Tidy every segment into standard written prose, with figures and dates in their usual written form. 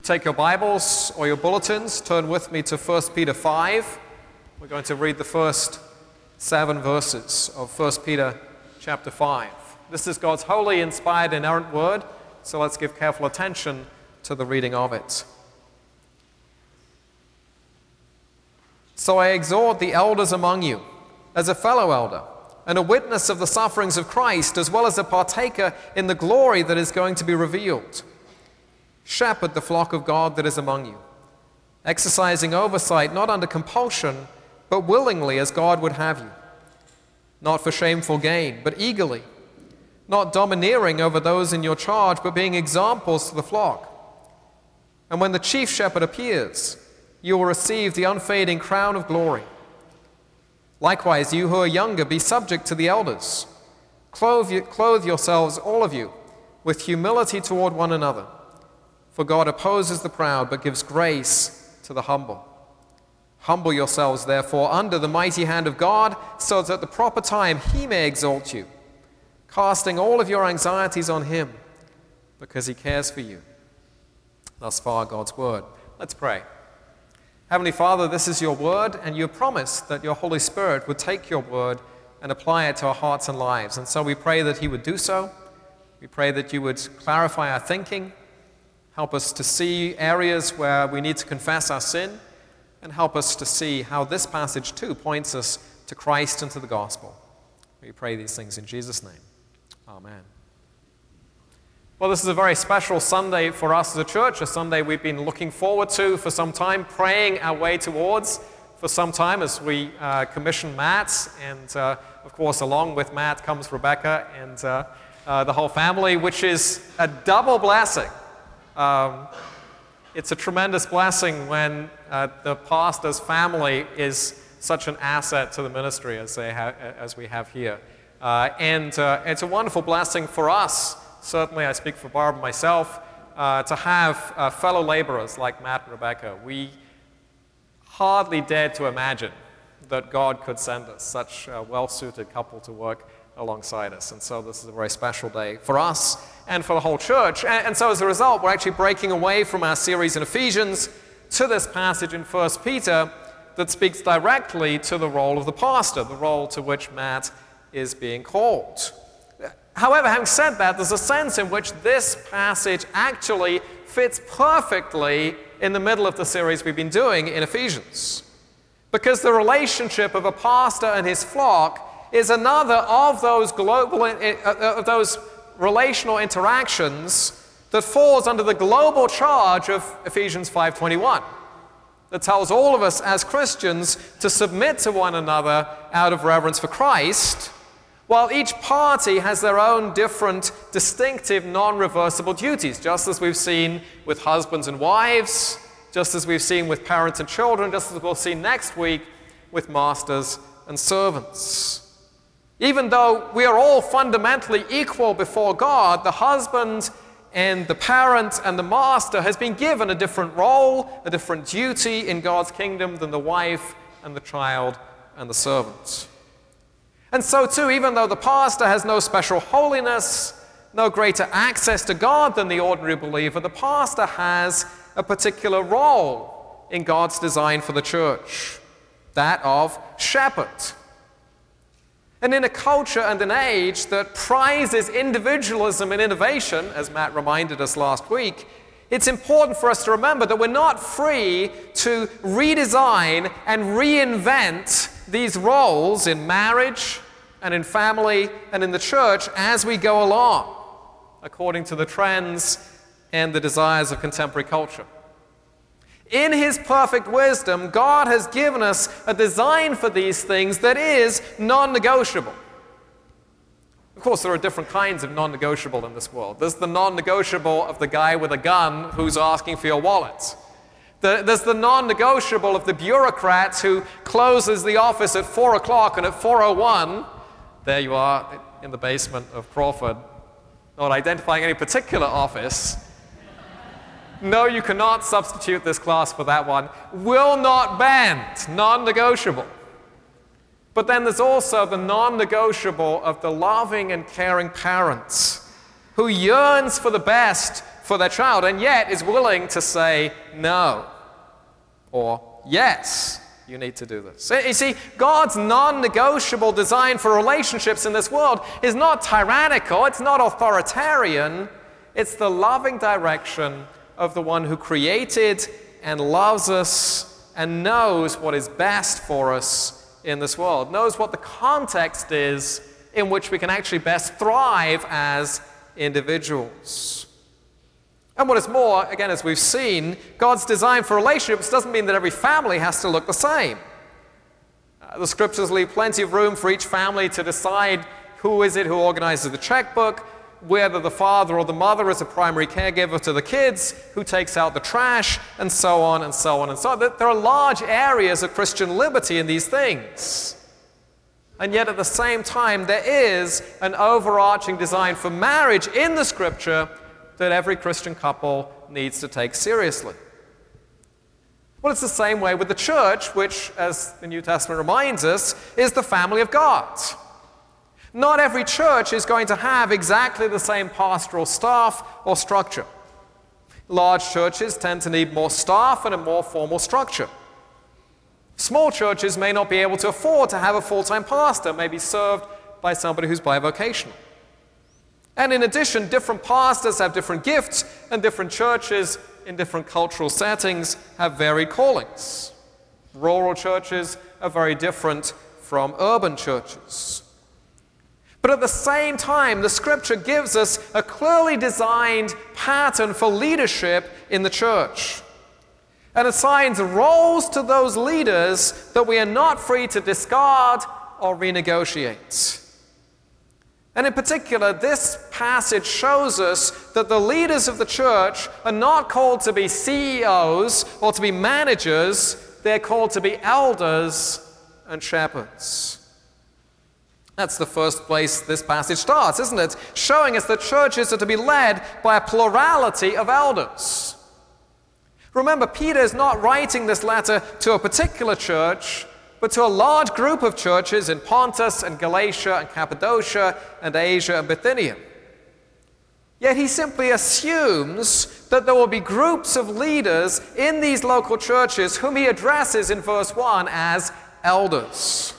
Take your Bibles or your bulletins, turn with me to 1 Peter 5. We're going to read the first 7 verses of 1 Peter chapter 5. This is God's holy, inspired, inerrant word, so let's give careful attention to the reading of it. So I exhort the elders among you, as a fellow elder, and a witness of the sufferings of Christ, as well as a partaker in the glory that is going to be revealed. Shepherd the flock of God that is among you, exercising oversight not under compulsion, but willingly as God would have you, not for shameful gain, but eagerly, not domineering over those in your charge, but being examples to the flock. And when the chief shepherd appears, you will receive the unfading crown of glory. Likewise, you who are younger, be subject to the elders. Clothe yourselves, all of you, with humility toward one another. For God opposes the proud, but gives grace to the humble. Humble yourselves, therefore, under the mighty hand of God, so that at the proper time he may exalt you, casting all of your anxieties on him, because he cares for you. Thus far, God's word. Let's pray. Heavenly Father, this is your word, and you promised that your Holy Spirit would take your word and apply it to our hearts and lives. And so we pray that he would do so. We pray that you would clarify our thinking, help us to see areas where we need to confess our sin, and help us to see how this passage too points us to Christ and to the gospel. We pray these things in Jesus' name. Amen. Well, this is a very special Sunday for us as a church, a Sunday we've been looking forward to for some time, praying our way towards for some time as we commission Matt, and of course along with Matt comes Rebecca and the whole family, which is a double blessing. It's a tremendous blessing when the pastor's family is such an asset to the ministry as we have here. And it's a wonderful blessing for us, certainly I speak for Barb and myself, to have fellow laborers like Matt and Rebecca. We hardly dared to imagine that God could send us such a well-suited couple to work alongside us. And so this is a very special day for us and for the whole church. And so as a result, we're actually breaking away from our series in Ephesians to this passage in 1 Peter that speaks directly to the role of the pastor, the role to which Matt is being called. However, having said that, there's a sense in which this passage actually fits perfectly in the middle of the series we've been doing in Ephesians. Because the relationship of a pastor and his flock is another of those relational interactions that falls under the global charge of Ephesians 5:21, that tells all of us as Christians to submit to one another out of reverence for Christ, while each party has their own different, distinctive, non-reversible duties, just as we've seen with husbands and wives, just as we've seen with parents and children, just as we'll see next week with masters and servants. Even though we are all fundamentally equal before God, the husband and the parent and the master has been given a different role, a different duty in God's kingdom than the wife and the child and the servant. And so too, even though the pastor has no special holiness, no greater access to God than the ordinary believer, the pastor has a particular role in God's design for the church, that of shepherd. And in a culture and an age that prizes individualism and innovation, as Matt reminded us last week, it's important for us to remember that we're not free to redesign and reinvent these roles in marriage and in family and in the church as we go along, according to the trends and the desires of contemporary culture. In his perfect wisdom, God has given us a design for these things that is non-negotiable. Of course, there are different kinds of non-negotiable in this world. There's the non-negotiable of the guy with a gun who's asking for your wallet. There's the non-negotiable of the bureaucrat who closes the office at 4 o'clock, and at 4:01, there you are in the basement of Crawford, not identifying any particular office. No, you cannot substitute this class for that one. Will not bend, non-negotiable. But then there's also the non-negotiable of the loving and caring parents who yearns for the best for their child, and yet is willing to say no or yes. You need to do this. You see, God's non-negotiable design for relationships in this world is not tyrannical, it's not authoritarian, it's the loving direction of the one who created and loves us and knows what is best for us in this world, knows what the context is in which we can actually best thrive as individuals. And what is more, again, as we've seen, God's design for relationships doesn't mean that every family has to look the same. The scriptures leave plenty of room for each family to decide who is it who organizes the checkbook, whether the father or the mother is a primary caregiver to the kids, who takes out the trash, and so on and so on and so on. There are large areas of Christian liberty in these things. And yet at the same time, there is an overarching design for marriage in the scripture that every Christian couple needs to take seriously. Well, it's the same way with the church, which, as the New Testament reminds us, is the family of God. Not every church is going to have exactly the same pastoral staff or structure. Large churches tend to need more staff and a more formal structure. Small churches may not be able to afford to have a full-time pastor, may be served by somebody who's bivocational. And in addition, different pastors have different gifts, and different churches in different cultural settings have varied callings. Rural churches are very different from urban churches. But at the same time, the scripture gives us a clearly designed pattern for leadership in the church, and assigns roles to those leaders that we are not free to discard or renegotiate. And in particular, this passage shows us that the leaders of the church are not called to be CEOs or to be managers, they're called to be elders and shepherds. That's the first place this passage starts, isn't it? Showing us that churches are to be led by a plurality of elders. Remember, Peter is not writing this letter to a particular church, but to a large group of churches in Pontus and Galatia and Cappadocia and Asia and Bithynia. Yet he simply assumes that there will be groups of leaders in these local churches whom he addresses in verse 1 as elders.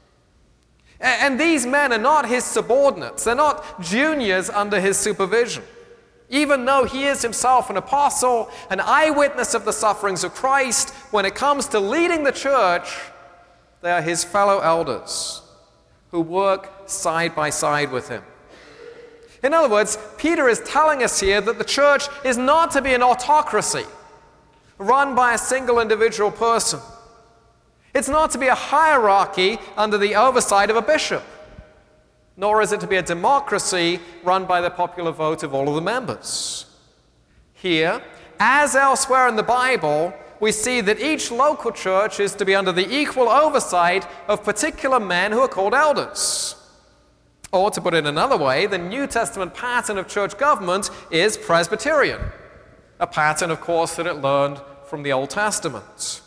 And these men are not his subordinates. They're not juniors under his supervision. Even though he is himself an apostle, an eyewitness of the sufferings of Christ, when it comes to leading the church, they are his fellow elders who work side by side with him. In other words, Peter is telling us here that the church is not to be an autocracy run by a single individual person. It's not to be a hierarchy under the oversight of a bishop, nor is it to be a democracy run by the popular vote of all of the members. Here, as elsewhere in the Bible, we see that each local church is to be under the equal oversight of particular men who are called elders. Or to put it another way, the New Testament pattern of church government is Presbyterian, a pattern, of course, that it learned from the Old Testament.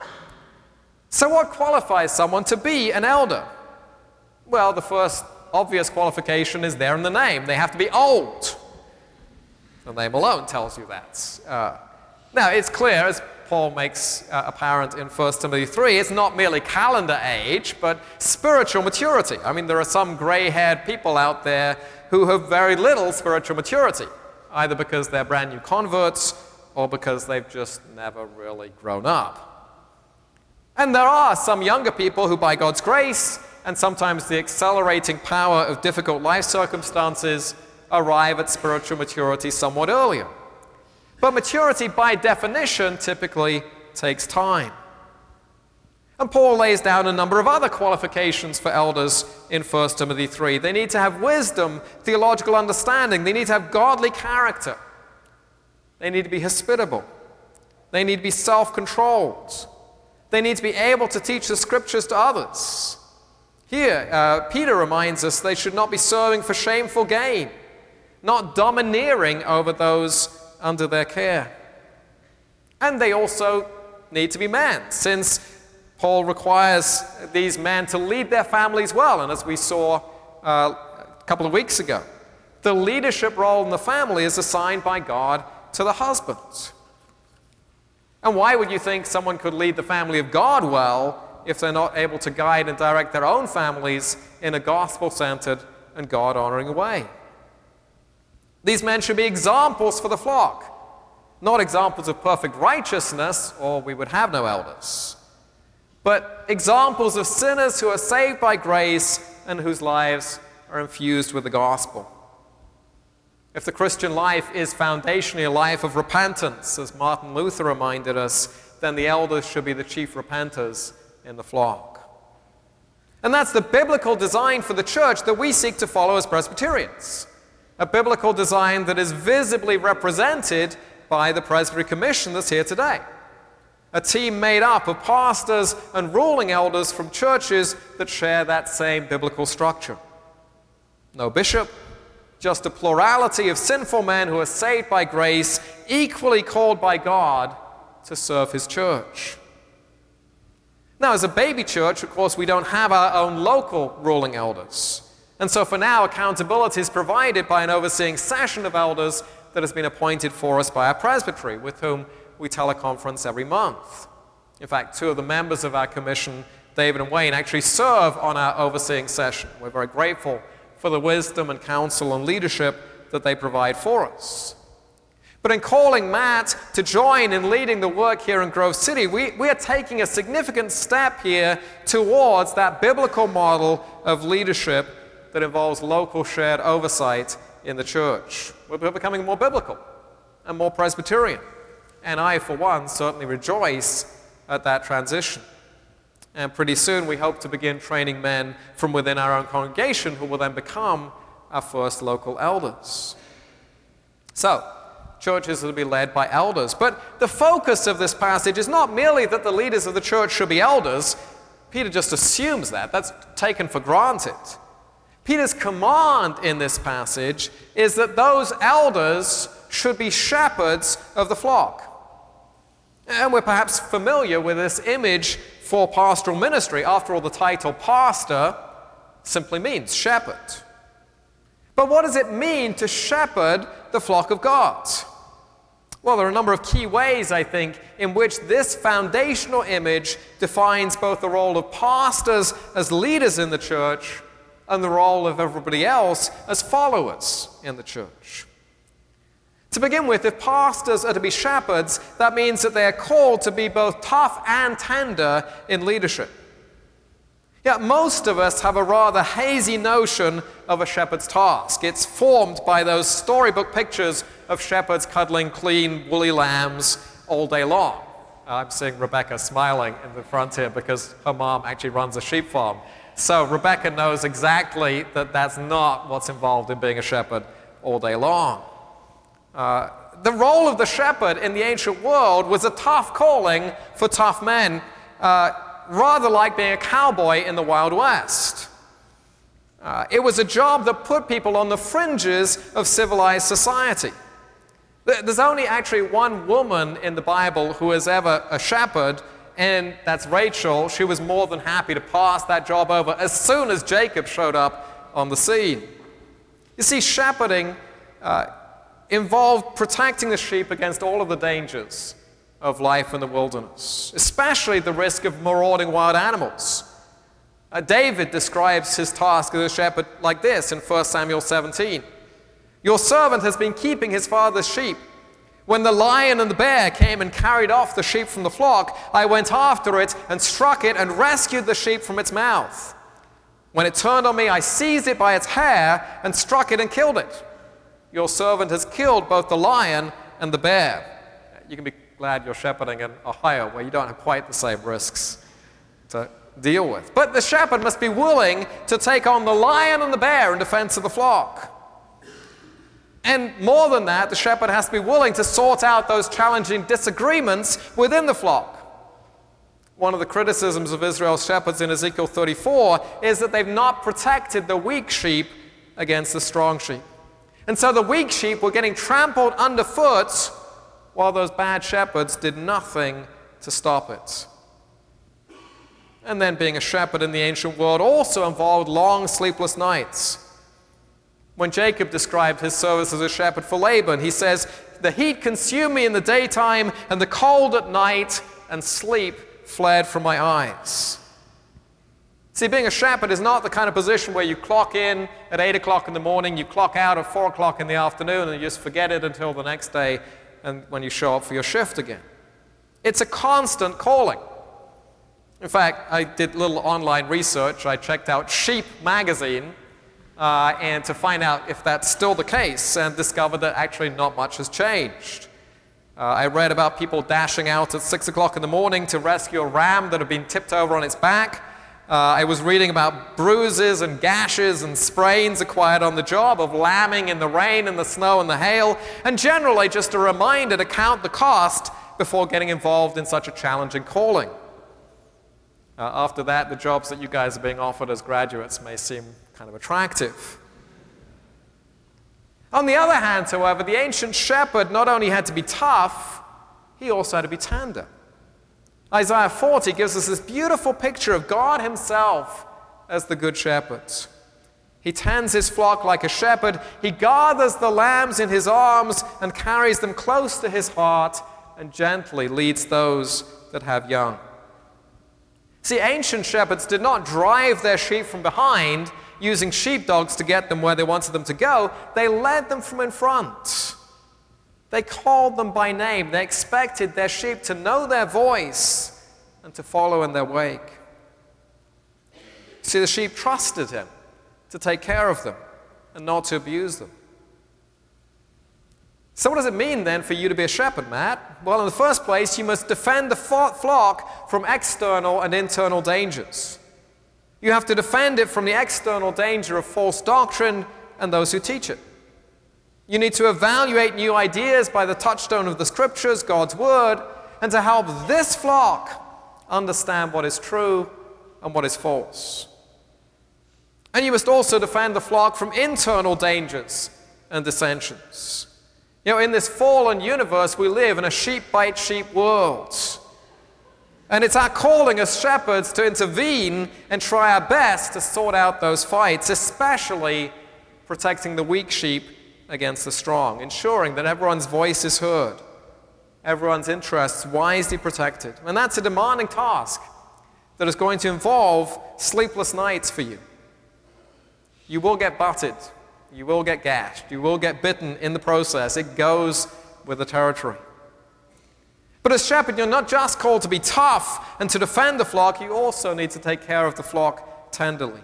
So what qualifies someone to be an elder? Well, the first obvious qualification is there in the name. They have to be old. The name alone tells you that. Now, it's clear, as Paul makes apparent in 1 Timothy 3, it's not merely calendar age, but spiritual maturity. I mean, there are some gray-haired people out there who have very little spiritual maturity, either because they're brand new converts or because they've just never really grown up. And there are some younger people who, by God's grace, and sometimes the accelerating power of difficult life circumstances, arrive at spiritual maturity somewhat earlier. But maturity, by definition, typically takes time. And Paul lays down a number of other qualifications for elders in 1 Timothy 3. They need to have wisdom, theological understanding. They need to have godly character. They need to be hospitable. They need to be self-controlled. They need to be able to teach the scriptures to others. Here, Peter reminds us they should not be serving for shameful gain, not domineering over those under their care. And they also need to be men, since Paul requires these men to lead their families well. And as we saw a couple of weeks ago, The leadership role in the family is assigned by God to the husband. And why would you think someone could lead the family of God well if they're not able to guide and direct their own families in a gospel-centered and God-honoring way? These men should be examples for the flock, not examples of perfect righteousness, or we would have no elders, but examples of sinners who are saved by grace and whose lives are infused with the gospel. If the Christian life is foundationally a life of repentance, as Martin Luther reminded us, then the elders should be the chief repenters in the flock. And that's the biblical design for the church that we seek to follow as Presbyterians. A biblical design that is visibly represented by the Presbytery Commission that's here today. A team made up of pastors and ruling elders from churches that share that same biblical structure. No bishop, just a plurality of sinful men who are saved by grace, equally called by God to serve His church. Now, as a baby church, of course, we don't have our own local ruling elders. And so for now, accountability is provided by an overseeing session of elders that has been appointed for us by our presbytery, with whom we teleconference every month. In fact, two of the members of our commission, David and Wayne, actually serve on our overseeing session. We're very grateful for the wisdom and counsel and leadership that they provide for us. But in calling Matt to join in leading the work here in Grove City, we are taking a significant step here towards that biblical model of leadership that involves local shared oversight in the church. We're becoming more biblical and more Presbyterian. And I, for one, certainly rejoice at that transition. And pretty soon we hope to begin training men from within our own congregation who will then become our first local elders. So, churches will be led by elders. But the focus of this passage is not merely that the leaders of the church should be elders. Peter just assumes that. That's taken for granted. Peter's command in this passage is that those elders should be shepherds of the flock. And we're perhaps familiar with this image for pastoral ministry. After all, the title pastor simply means shepherd. But what does it mean to shepherd the flock of God? Well, there are a number of key ways, I think, in which this foundational image defines both the role of pastors as leaders in the church and the role of everybody else as followers in the church. To begin with, if pastors are to be shepherds, that means that they are called to be both tough and tender in leadership. Yet most of us have a rather hazy notion of a shepherd's task. It's formed by those storybook pictures of shepherds cuddling clean, woolly lambs all day long. I'm seeing Rebecca smiling in the front here because her mom actually runs a sheep farm. So Rebecca knows exactly that that's not what's involved in being a shepherd all day long. The role of the shepherd in the ancient world was a tough calling for tough men, rather like being a cowboy in the Wild West. It was a job that put people on the fringes of civilized society. There's only actually one woman in the Bible who is ever a shepherd, and that's Rachel. She was more than happy to pass that job over as soon as Jacob showed up on the scene. You see, shepherding involved protecting the sheep against all of the dangers of life in the wilderness, especially the risk of marauding wild animals. David describes his task as a shepherd like this in 1 Samuel 17. Your servant has been keeping his father's sheep. When the lion and the bear came and carried off the sheep from the flock, I went after it and struck it and rescued the sheep from its mouth. When it turned on me, I seized it by its hair and struck it and killed it. Your servant has killed both the lion and the bear. You can be glad you're shepherding in Ohio, where you don't have quite the same risks to deal with. But the shepherd must be willing to take on the lion and the bear in defense of the flock. And more than that, the shepherd has to be willing to sort out those challenging disagreements within the flock. One of the criticisms of Israel's shepherds in Ezekiel 34 is that they've not protected the weak sheep against the strong sheep. And so the weak sheep were getting trampled underfoot while those bad shepherds did nothing to stop it. And then being a shepherd in the ancient world also involved long sleepless nights. When Jacob described his service as a shepherd for Laban, he says, "The heat consumed me in the daytime, and the cold at night, and sleep fled from my eyes." See, being a shepherd is not the kind of position where you clock in at 8 o'clock in the morning, you clock out at 4 o'clock in the afternoon, and you just forget it until the next day and when you show up for your shift again. It's a constant calling. In fact, I did a little online research. I checked out Sheep magazine and to find out if that's still the case, and discovered that actually not much has changed. I read about people dashing out at 6 o'clock in the morning to rescue a ram that had been tipped over on its back. I was reading about bruises and gashes and sprains acquired on the job of lambing in the rain and the snow and the hail, and generally just a reminder to count the cost before getting involved in such a challenging calling. After that, the jobs that you guys are being offered as graduates may seem kind of attractive. On the other hand, however, the ancient shepherd not only had to be tough, he also had to be tender. Isaiah 40 gives us this beautiful picture of God himself as the good shepherd. He tends his flock like a shepherd. He gathers the lambs in his arms and carries them close to his heart and gently leads those that have young. See, ancient shepherds did not drive their sheep from behind using sheepdogs to get them where they wanted them to go. They led them from in front. They called them by name. They expected their sheep to know their voice and to follow in their wake. See, the sheep trusted him to take care of them and not to abuse them. So what does it mean then for you to be a shepherd, Matt? Well, in the first place, you must defend the flock from external and internal dangers. You have to defend it from the external danger of false doctrine and those who teach it. You need to evaluate new ideas by the touchstone of the Scriptures, God's Word, and to help this flock understand what is true and what is false. And you must also defend the flock from internal dangers and dissensions. You know, in this fallen universe, we live in a sheep-bite-sheep world. And it's our calling as shepherds to intervene and try our best to sort out those fights, especially protecting the weak sheep against the strong, ensuring that everyone's voice is heard, everyone's interests wisely protected. And that's a demanding task that is going to involve sleepless nights for you. You will get butted. You will get gashed. You will get bitten in the process. It goes with the territory. But as shepherd, you're not just called to be tough and to defend the flock, you also need to take care of the flock tenderly.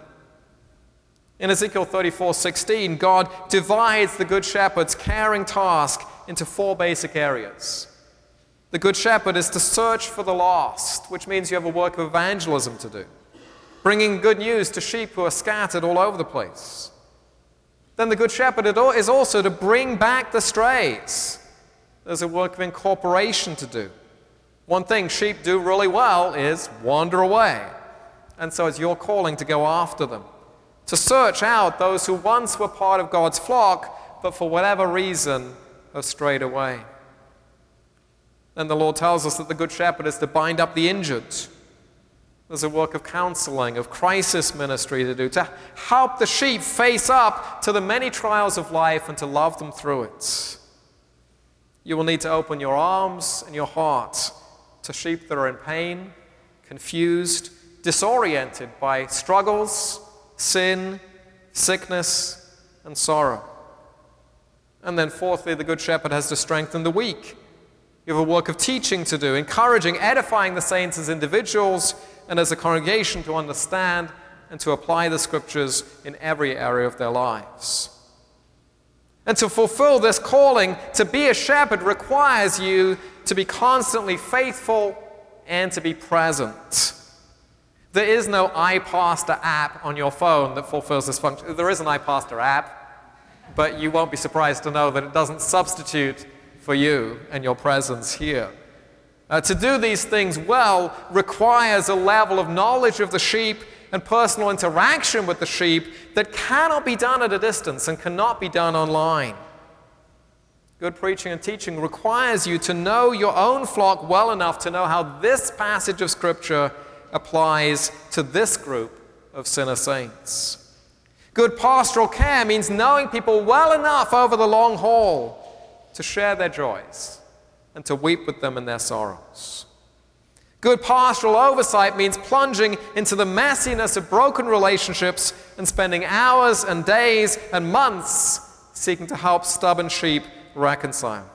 In Ezekiel 34:16, God divides the good shepherd's caring task into 4 basic areas. The good shepherd is to search for the lost, which means you have a work of evangelism to do, bringing good news to sheep who are scattered all over the place. Then the good shepherd is also to bring back the strays. There's a work of incorporation to do. One thing sheep do really well is wander away. And so it's your calling to go after them, to search out those who once were part of God's flock, but for whatever reason have strayed away. Then the Lord tells us that the good shepherd is to bind up the injured. There's a work of counseling, of crisis ministry to do, to help the sheep face up to the many trials of life and to love them through it. You will need to open your arms and your heart to sheep that are in pain, confused, disoriented by struggles, sin, sickness, and sorrow. And then fourthly, the good shepherd has to strengthen the weak. You have a work of teaching to do, encouraging, edifying the saints as individuals and as a congregation to understand and to apply the Scriptures in every area of their lives. And to fulfill this calling, to be a shepherd requires you to be constantly faithful and to be present. There is no iPastor app on your phone that fulfills this function. There is an iPastor app, but you won't be surprised to know that it doesn't substitute for you and your presence here. To do these things well requires a level of knowledge of the sheep and personal interaction with the sheep that cannot be done at a distance and cannot be done online. Good preaching and teaching requires you to know your own flock well enough to know how this passage of Scripture applies to this group of sinner saints. Good pastoral care means knowing people well enough over the long haul to share their joys and to weep with them in their sorrows. Good pastoral oversight means plunging into the messiness of broken relationships and spending hours and days and months seeking to help stubborn sheep reconcile.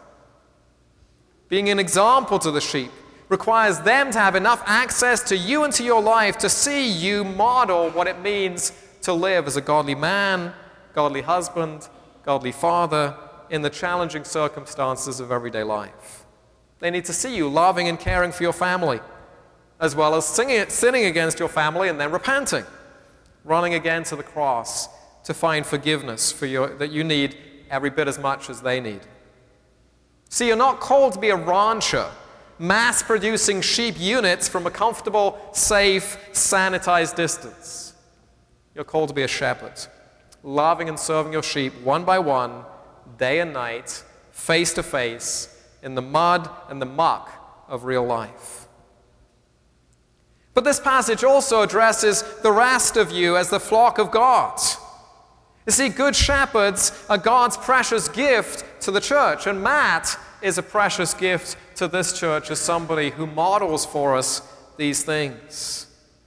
Being an example to the sheep requires them to have enough access to you and to your life to see you model what it means to live as a godly man, godly husband, godly father in the challenging circumstances of everyday life. They need to see you loving and caring for your family, as well as sinning against your family and then repenting, running again to the cross to find forgiveness that you need every bit as much as they need. See, you're not called to be a rancher, mass-producing sheep units from a comfortable, safe, sanitized distance. You're called to be a shepherd, loving and serving your sheep one by one, day and night, face to face, in the mud and the muck of real life. But this passage also addresses the rest of you as the flock of God. You see, good shepherds are God's precious gift to the church, and Matt is a precious gift to this church as somebody who models for us these things.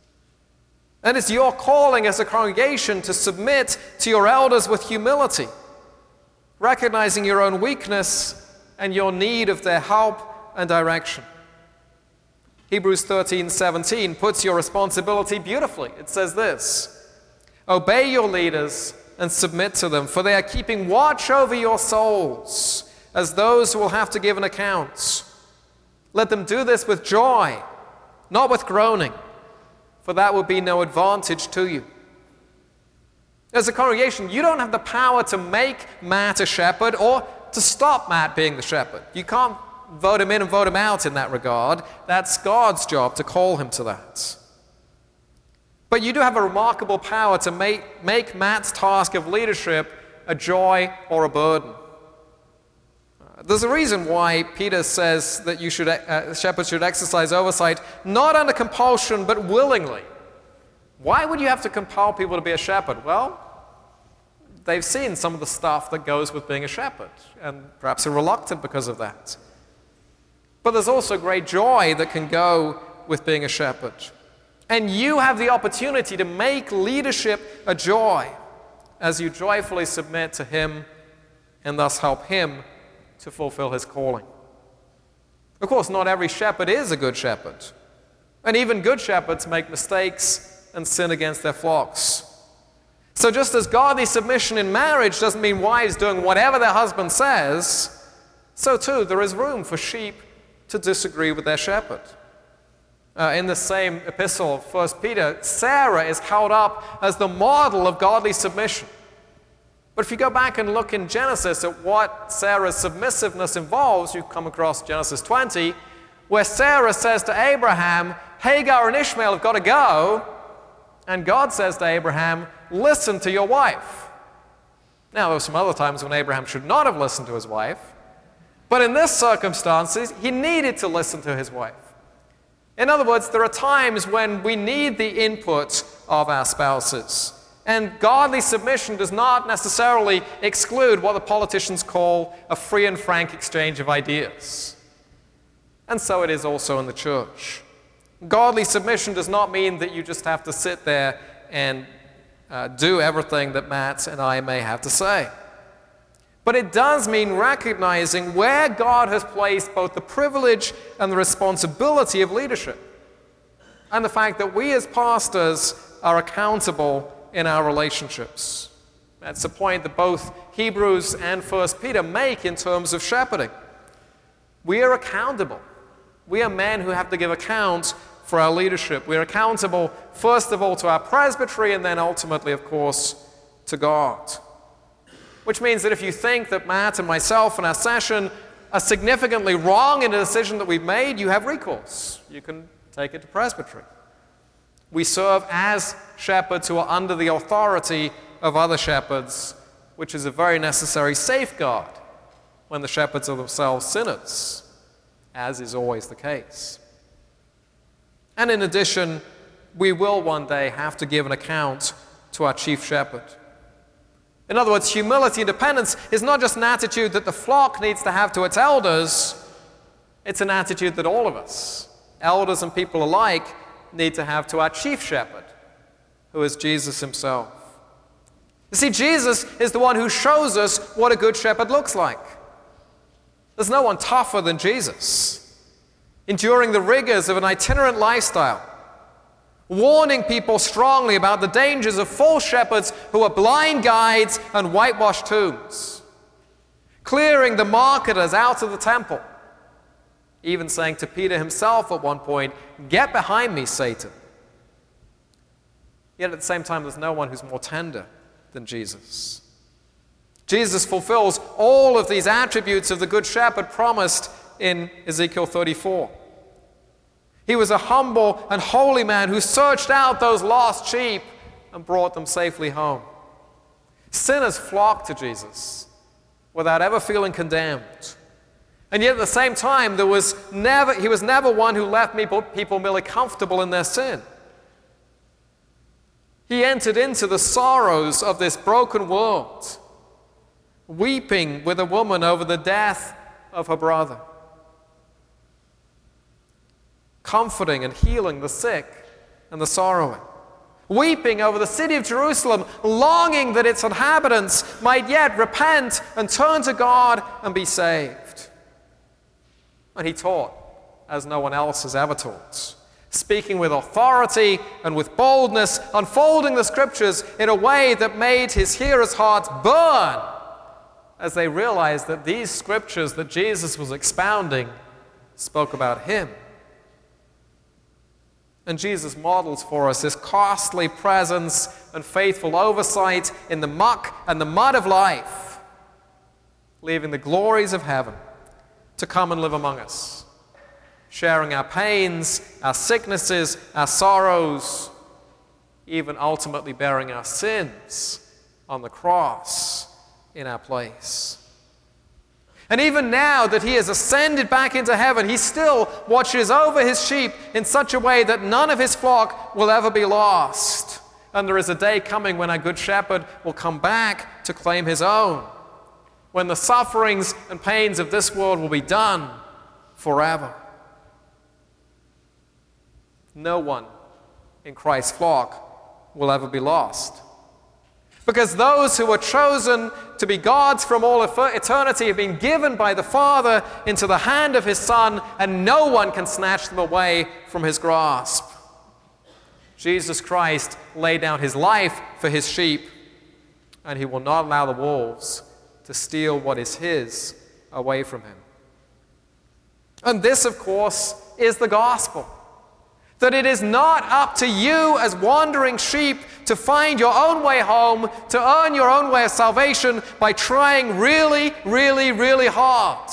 And it's your calling as a congregation to submit to your elders with humility, recognizing your own weakness and your need of their help and direction. Hebrews 13:17 puts your responsibility beautifully. It says this: "Obey your leaders and submit to them, for they are keeping watch over your souls as those who will have to give an account. Let them do this with joy, not with groaning, for that will be no advantage to you." As a congregation, you don't have the power to make Matt a shepherd or to stop Matt being the shepherd. You can't vote him in and vote him out in that regard. That's God's job to call him to that. But you do have a remarkable power to make Matt's task of leadership a joy or a burden. There's a reason why Peter says that shepherds should exercise oversight not under compulsion but willingly. Why would you have to compel people to be a shepherd? Well, they've seen some of the stuff that goes with being a shepherd, and perhaps are reluctant because of that. But there's also great joy that can go with being a shepherd. And you have the opportunity to make leadership a joy as you joyfully submit to him and thus help him to fulfill his calling. Of course, not every shepherd is a good shepherd. And even good shepherds make mistakes and sin against their flocks. So just as godly submission in marriage doesn't mean wives doing whatever their husband says, so too there is room for sheep to disagree with their shepherd. In the same epistle of 1 Peter, Sarah is held up as the model of godly submission. But if you go back and look in Genesis at what Sarah's submissiveness involves, you come across Genesis 20, where Sarah says to Abraham, "Hagar and Ishmael have got to go," and God says to Abraham, "Listen to your wife." Now, there were some other times when Abraham should not have listened to his wife, but in this circumstances, he needed to listen to his wife. In other words, there are times when we need the input of our spouses. And godly submission does not necessarily exclude what the politicians call a free and frank exchange of ideas. And so it is also in the church. Godly submission does not mean that you just have to sit there and do everything that Matt and I may have to say. But it does mean recognizing where God has placed both the privilege and the responsibility of leadership, and the fact that we as pastors are accountable in our relationships. That's the point that both Hebrews and 1 Peter make in terms of shepherding. We are accountable. We are men who have to give account for our leadership. We are accountable, first of all, to our presbytery, and then ultimately, of course, to God. Which means that if you think that Matt and myself and our session are significantly wrong in a decision that we've made, you have recourse. You can take it to presbytery. We serve as shepherds who are under the authority of other shepherds, which is a very necessary safeguard when the shepherds are themselves sinners, as is always the case. And in addition, we will one day have to give an account to our chief shepherd. In other words, humility and dependence is not just an attitude that the flock needs to have to its elders, it's an attitude that all of us, elders and people alike, need to have to our chief shepherd, who is Jesus himself. You see, Jesus is the one who shows us what a good shepherd looks like. There's no one tougher than Jesus, enduring the rigors of an itinerant lifestyle, warning people strongly about the dangers of false shepherds who are blind guides and whitewashed tombs, clearing the marketers out of the temple, even saying to Peter himself at one point, "Get behind me, Satan." Yet at the same time, there's no one who's more tender than Jesus. Jesus fulfills all of these attributes of the Good Shepherd promised in Ezekiel 34. He was a humble and holy man who searched out those lost sheep and brought them safely home. Sinners flocked to Jesus without ever feeling condemned. And yet at the same time, he was never one who left people merely comfortable in their sin. He entered into the sorrows of this broken world, weeping with a woman over the death of her brother, comforting and healing the sick and the sorrowing, weeping over the city of Jerusalem, longing that its inhabitants might yet repent and turn to God and be saved. And he taught as no one else has ever taught, speaking with authority and with boldness, unfolding the scriptures in a way that made his hearers' hearts burn as they realized that these scriptures that Jesus was expounding spoke about him. And Jesus models for us this costly presence and faithful oversight in the muck and the mud of life, leaving the glories of heaven to come and live among us, sharing our pains, our sicknesses, our sorrows, even ultimately bearing our sins on the cross in our place. And even now that he has ascended back into heaven, he still watches over his sheep in such a way that none of his flock will ever be lost. And there is a day coming when our good shepherd will come back to claim his own, when the sufferings and pains of this world will be done forever. No one in Christ's flock will ever be lost. Because those who were chosen to be God's from all eternity have been given by the Father into the hand of his Son, and no one can snatch them away from his grasp. Jesus Christ laid down his life for his sheep, and he will not allow the wolves to steal what is his away from him. And this, of course, is the gospel. That it is not up to you as wandering sheep to find your own way home, to earn your own way of salvation by trying really, really, really hard.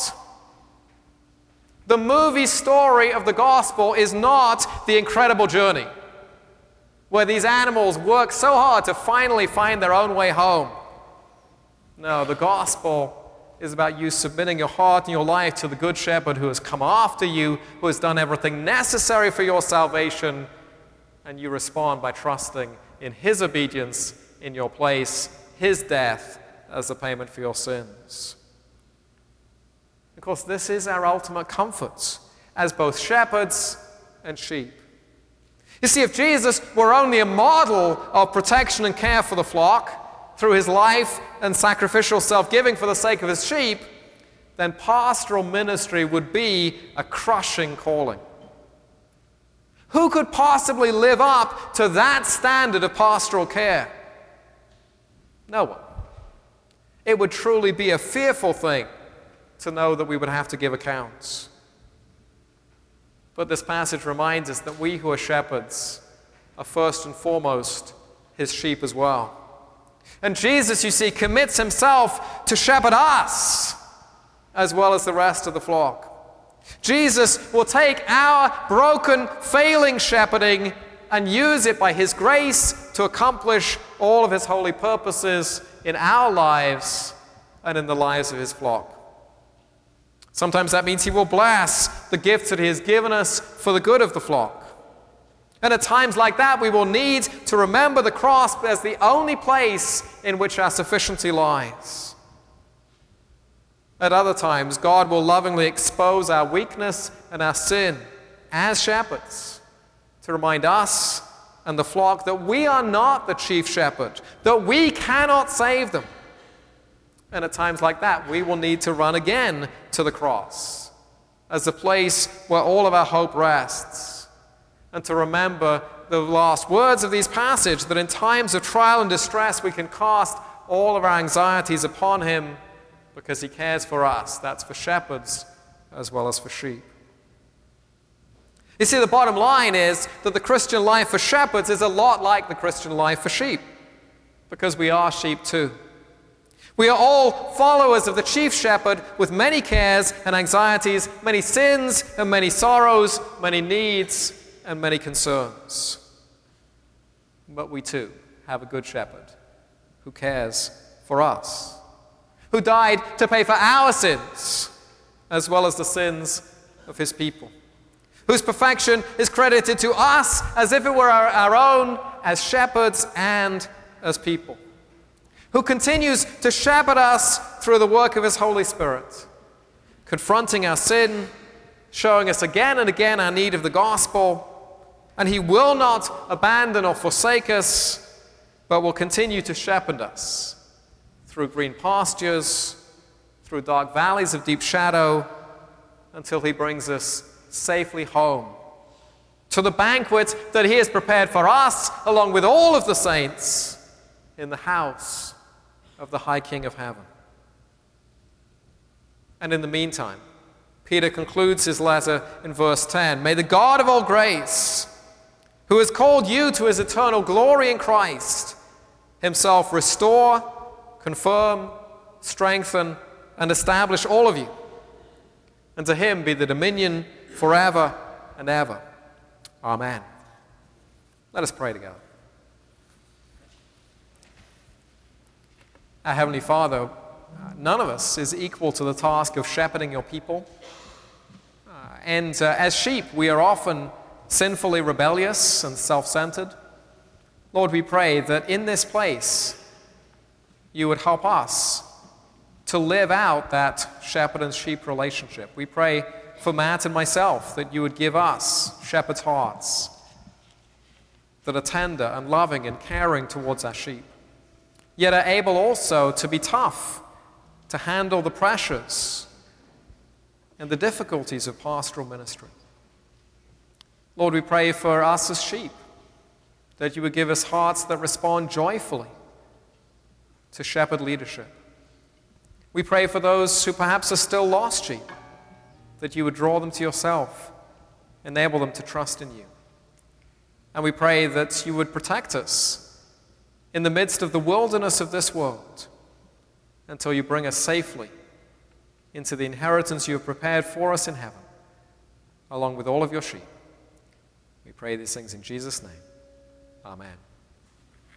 The movie story of the gospel is not the incredible journey, where these animals work so hard to finally find their own way home. No, the gospel is about you submitting your heart and your life to the Good Shepherd who has come after you, who has done everything necessary for your salvation, and you respond by trusting in his obedience in your place, his death as the payment for your sins. Of course, this is our ultimate comfort as both shepherds and sheep. You see, if Jesus were only a model of protection and care for the flock, through his life and sacrificial self-giving for the sake of his sheep, then pastoral ministry would be a crushing calling. Who could possibly live up to that standard of pastoral care? No one. It would truly be a fearful thing to know that we would have to give accounts. But this passage reminds us that we who are shepherds are first and foremost his sheep as well. And Jesus, you see, commits himself to shepherd us as well as the rest of the flock. Jesus will take our broken, failing shepherding and use it by his grace to accomplish all of his holy purposes in our lives and in the lives of his flock. Sometimes that means he will bless the gifts that he has given us for the good of the flock. And at times like that, we will need to remember the cross as the only place in which our sufficiency lies. At other times, God will lovingly expose our weakness and our sin as shepherds to remind us and the flock that we are not the chief shepherd, that we cannot save them. And at times like that, we will need to run again to the cross as the place where all of our hope rests, and to remember the last words of these passages, that in times of trial and distress we can cast all of our anxieties upon him because he cares for us. That's for shepherds as well as for sheep. You see, the bottom line is that the Christian life for shepherds is a lot like the Christian life for sheep, because we are sheep too. We are all followers of the chief shepherd with many cares and anxieties, many sins and many sorrows, many needs and many concerns. But we too have a good shepherd who cares for us, who died to pay for our sins as well as the sins of his people, whose perfection is credited to us as if it were our own, as shepherds and as people, who continues to shepherd us through the work of his Holy Spirit, confronting our sin, showing us again and again our need of the gospel, and he will not abandon or forsake us, but will continue to shepherd us through green pastures, through dark valleys of deep shadow, until he brings us safely home to the banquet that he has prepared for us, along with all of the saints, in the house of the High King of Heaven. And in the meantime, Peter concludes his letter in verse 10. May the God of all grace, who has called you to his eternal glory in Christ, himself restore, confirm, strengthen, and establish all of you. And to him be the dominion forever and ever. Amen. Let us pray together. Our Heavenly Father, none of us is equal to the task of shepherding your people. And as sheep, we are often sinfully rebellious and self-centered. Lord, we pray that in this place, you would help us to live out that shepherd and sheep relationship. We pray for Matt and myself that you would give us shepherd's hearts that are tender and loving and caring towards our sheep, yet are able also to be tough, to handle the pressures and the difficulties of pastoral ministry. Lord, we pray for us as sheep, that you would give us hearts that respond joyfully to shepherd leadership. We pray for those who perhaps are still lost sheep, that you would draw them to yourself, enable them to trust in you. And we pray that you would protect us in the midst of the wilderness of this world until you bring us safely into the inheritance you have prepared for us in heaven, along with all of your sheep. We pray these things in Jesus' name. Amen.